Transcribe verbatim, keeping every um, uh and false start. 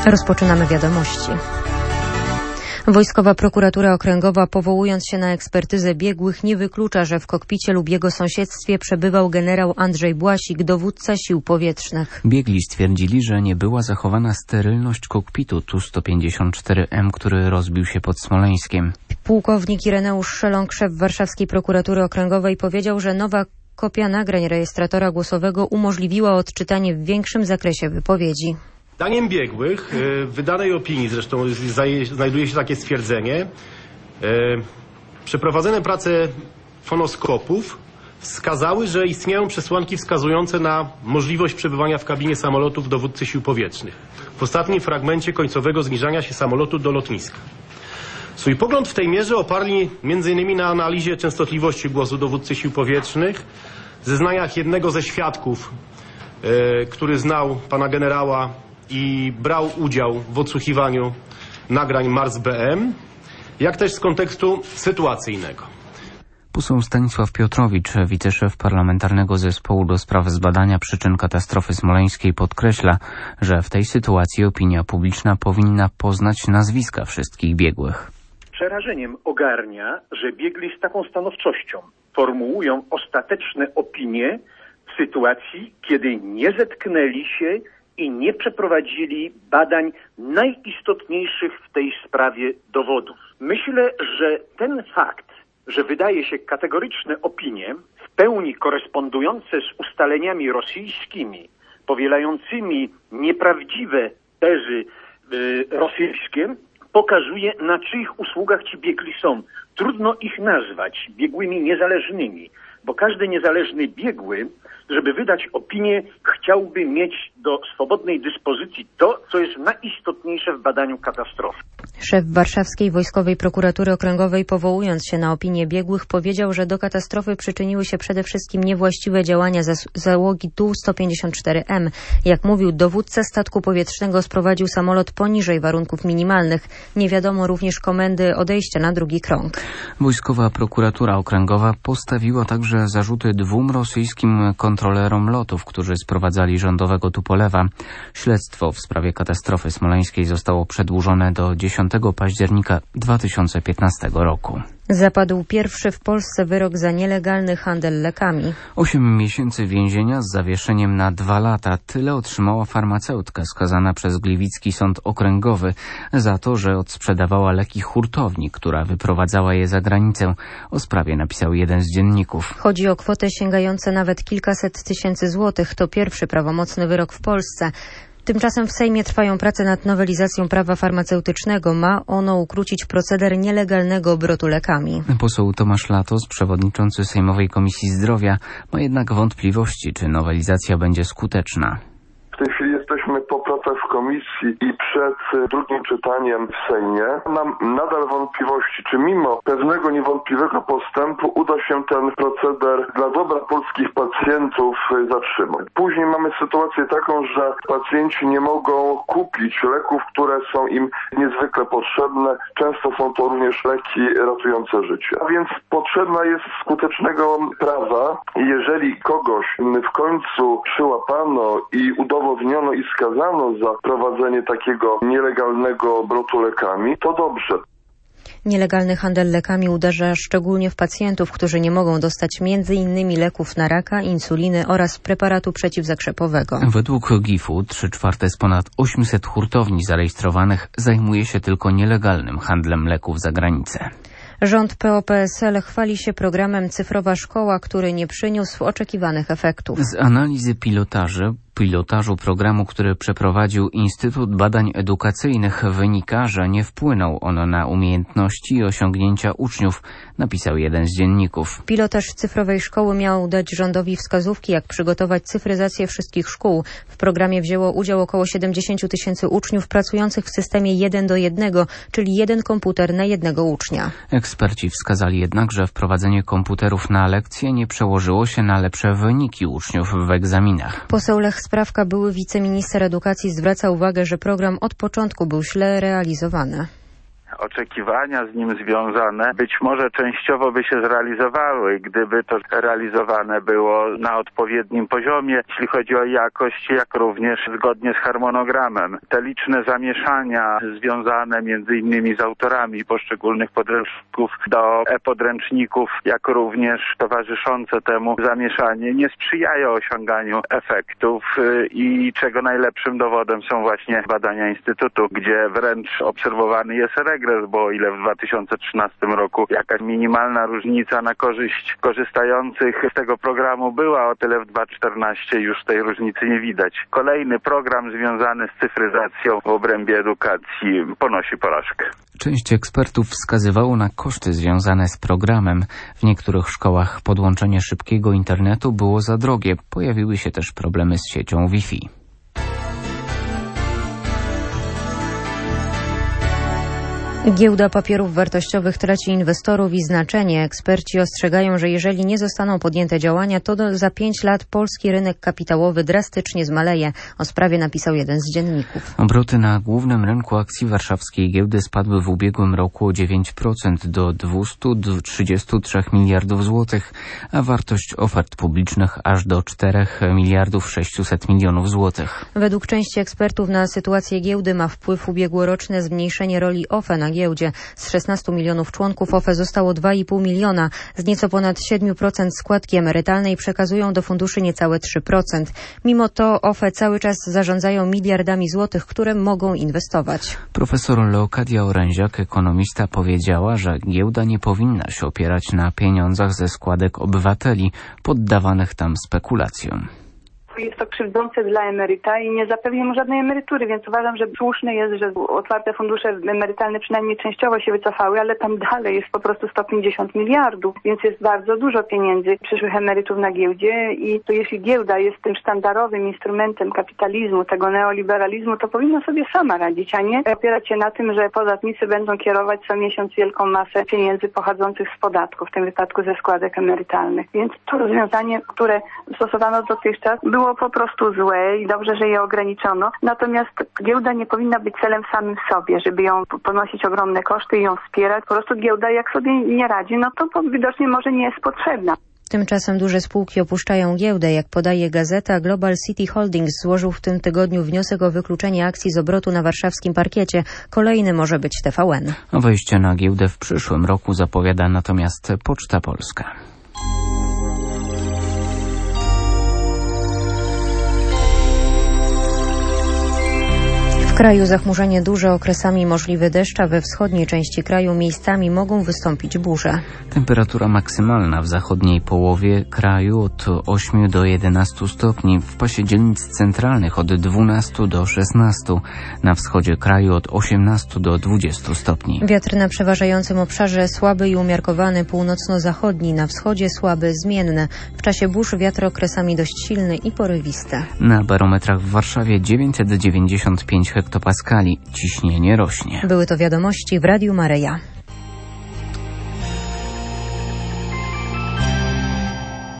Rozpoczynamy wiadomości. Wojskowa Prokuratura Okręgowa, powołując się na ekspertyzę biegłych, nie wyklucza, że w kokpicie lub jego sąsiedztwie przebywał generał Andrzej Błasik, dowódca sił powietrznych. Biegli stwierdzili, że nie była zachowana sterylność kokpitu Tu sto pięćdziesiąt cztery M, który rozbił się pod Smoleńskiem. Pułkownik Ireneusz Szeląg, szef Warszawskiej Prokuratury Okręgowej, powiedział, że nowa kopia nagrań rejestratora głosowego umożliwiła odczytanie w większym zakresie wypowiedzi. Zdaniem biegłych, w wydanej opinii zresztą znajduje się takie stwierdzenie, przeprowadzone prace fonoskopów wskazały, że istnieją przesłanki wskazujące na możliwość przebywania w kabinie samolotów dowódcy sił powietrznych w ostatnim fragmencie końcowego zniżania się samolotu do lotniska. Swój pogląd w tej mierze oparli między innymi na analizie częstotliwości głosu dowódcy sił powietrznych, zeznaniach jednego ze świadków, który znał pana generała i brał udział w odsłuchiwaniu nagrań Mars B M, jak też z kontekstu sytuacyjnego. Poseł Stanisław Piotrowicz, wiceszef Parlamentarnego Zespołu do spraw zbadania przyczyn katastrofy smoleńskiej, podkreśla, że w tej sytuacji opinia publiczna powinna poznać nazwiska wszystkich biegłych. Przerażeniem ogarnia, że biegli z taką stanowczością formułują ostateczne opinie w sytuacji, kiedy nie zetknęli się i nie przeprowadzili badań najistotniejszych w tej sprawie dowodów. Myślę, że ten fakt, że wydaje się kategoryczne opinie, w pełni korespondujące z ustaleniami rosyjskimi, powielającymi nieprawdziwe tezy y, rosyjskie, pokazuje, na czyich usługach ci biegli są. Trudno ich nazwać biegłymi niezależnymi, bo każdy niezależny biegły, żeby wydać opinię, chciałby mieć do swobodnej dyspozycji to, co jest najistotniejsze w badaniu katastrofy. Szef Warszawskiej Wojskowej Prokuratury Okręgowej, powołując się na opinię biegłych, powiedział, że do katastrofy przyczyniły się przede wszystkim niewłaściwe działania załogi Tu sto pięćdziesiąt cztery M. Jak mówił dowódca statku powietrznego, sprowadził samolot poniżej warunków minimalnych. Nie wiadomo również komendy odejścia na drugi krąg. Wojskowa Prokuratura Okręgowa postawiła także zarzuty dwóm rosyjskim kontrolerom lotów, którzy sprowadzali rządowego Tupolewa. Śledztwo w sprawie katastrofy smoleńskiej zostało przedłużone do dziesiątego października dwa tysiące piętnastego roku. Zapadł pierwszy w Polsce wyrok za nielegalny handel lekami. Osiem miesięcy więzienia z zawieszeniem na dwa lata. Tyle otrzymała farmaceutka skazana przez Gliwicki Sąd Okręgowy za to, że odsprzedawała leki hurtowni, która wyprowadzała je za granicę. O sprawie napisał jeden z dzienników. Chodzi o kwotę sięgającą nawet kilkaset tysięcy złotych. To pierwszy prawomocny wyrok w Polsce. Tymczasem w Sejmie trwają prace nad nowelizacją prawa farmaceutycznego. Ma ono ukrócić proceder nielegalnego obrotu lekami. Poseł Tomasz Latos, przewodniczący Sejmowej Komisji Zdrowia, ma jednak wątpliwości, czy nowelizacja będzie skuteczna. W tej chwili jesteśmy po pracach w komisji i przed drugim czytaniem w Sejmie. Mam nadal wątpliwości, czy mimo pewnego niewątpliwego postępu uda się ten proceder dla dobra polskich pacjentów zatrzymać. Później mamy sytuację taką, że pacjenci nie mogą kupić leków, które są im niezwykle potrzebne. Często są to również leki ratujące życie. A więc potrzebna jest skutecznego prawa. Jeżeli kogoś w końcu przyłapano i udowodniono i skazano za prowadzenie takiego nielegalnego obrotu lekami, to dobrze. Nielegalny handel lekami uderza szczególnie w pacjentów, którzy nie mogą dostać między innymi leków na raka, insuliny oraz preparatu przeciwzakrzepowego. Według gifu trzy czwarte z ponad osiemset hurtowni zarejestrowanych zajmuje się tylko nielegalnym handlem leków za granicę. Rząd P O P S L chwali się programem Cyfrowa Szkoła, który nie przyniósł oczekiwanych efektów. Z analizy pilotaży pilotażu programu, który przeprowadził Instytut Badań Edukacyjnych, wynika, że nie wpłynął on na umiejętności i osiągnięcia uczniów, napisał jeden z dzienników. Pilotaż cyfrowej szkoły miał dać rządowi wskazówki, jak przygotować cyfryzację wszystkich szkół. W programie wzięło udział około siedemdziesiąt tysięcy uczniów pracujących w systemie jeden do jednego, czyli jeden komputer na jednego ucznia. Eksperci wskazali jednak, że wprowadzenie komputerów na lekcje nie przełożyło się na lepsze wyniki uczniów w egzaminach. Poseł Lech Sprawka, były wiceminister edukacji, zwraca uwagę, że program od początku był źle realizowany. oczekiwania z nim związane być może częściowo by się zrealizowały, gdyby to realizowane było na odpowiednim poziomie, jeśli chodzi o jakość, jak również zgodnie z harmonogramem. Te liczne zamieszania związane między innymi z autorami poszczególnych podręczników do e-podręczników, jak również towarzyszące temu zamieszanie nie sprzyjają osiąganiu efektów i czego najlepszym dowodem są właśnie badania Instytutu, gdzie wręcz obserwowany jest regres, bo o ile w dwa tysiące trzynastym roku jakaś minimalna różnica na korzyść korzystających z tego programu była, o tyle w dwa tysiące czternastym już tej różnicy nie widać. Kolejny program związany z cyfryzacją w obrębie edukacji ponosi porażkę. Część ekspertów wskazywało na koszty związane z programem. W niektórych szkołach podłączenie szybkiego internetu było za drogie. Pojawiły się też problemy z siecią Wi-Fi. Giełda papierów wartościowych traci inwestorów i znaczenie. Eksperci ostrzegają, że jeżeli nie zostaną podjęte działania, to do, za pięć lat polski rynek kapitałowy drastycznie zmaleje. O sprawie napisał jeden z dzienników. Obroty na głównym rynku akcji warszawskiej giełdy spadły w ubiegłym roku o dziewięć procent do dwieście trzydzieści trzy miliardów złotych, a wartość ofert publicznych aż do cztery miliardów sześćset milionów złotych. Według części ekspertów na sytuację giełdy ma wpływ ubiegłoroczne zmniejszenie roli O F E na giełdzie. Z szesnastu milionów członków O F E zostało dwa i pół miliona. Z nieco ponad siedem procent składki emerytalnej przekazują do funduszy niecałe trzy procent. Mimo to O F E cały czas zarządzają miliardami złotych, które mogą inwestować. Profesor Leokadia Oręziak, ekonomista, powiedziała, że giełda nie powinna się opierać na pieniądzach ze składek obywateli poddawanych tam spekulacjom. Jest to krzywdzące dla emeryta i nie zapewni mu żadnej emerytury, więc uważam, że słuszne jest, że otwarte fundusze emerytalne przynajmniej częściowo się wycofały, ale tam dalej jest po prostu sto pięćdziesiąt miliardów, więc jest bardzo dużo pieniędzy przyszłych emerytów na giełdzie i to jeśli giełda jest tym sztandarowym instrumentem kapitalizmu, tego neoliberalizmu, to powinna sobie sama radzić, a nie opierać się na tym, że podatnicy będą kierować co miesiąc wielką masę pieniędzy pochodzących z podatków, w tym wypadku ze składek emerytalnych. Więc to rozwiązanie, które stosowano dotychczas, było było po prostu złe i dobrze, że je ograniczono. Natomiast giełda nie powinna być celem samym w sobie, żeby ją ponosić ogromne koszty i ją wspierać. Po prostu giełda jak sobie nie radzi, no to widocznie może nie jest potrzebna. Tymczasem duże spółki opuszczają giełdę. Jak podaje gazeta, Global City Holdings złożył w tym tygodniu wniosek o wykluczenie akcji z obrotu na warszawskim parkiecie. Kolejny może być T V N. Wejście na giełdę w przyszłym roku zapowiada natomiast Poczta Polska. W kraju zachmurzenie duże, okresami możliwy deszcz, a we wschodniej części kraju miejscami mogą wystąpić burze. Temperatura maksymalna w zachodniej połowie kraju od ośmiu do jedenastu stopni, w pasie dzielnic centralnych od dwunastu do szesnastu, na wschodzie kraju od osiemnastu do dwudziestu stopni. Wiatr na przeważającym obszarze słaby i umiarkowany, północno-zachodni, na wschodzie słaby, zmienny. W czasie burz wiatr okresami dość silny i porywisty. Na barometrach w Warszawie dziewięćset dziewięćdziesiąt pięć hektopaskali. Ciśnienie rośnie. Były to wiadomości w Radiu Maryja.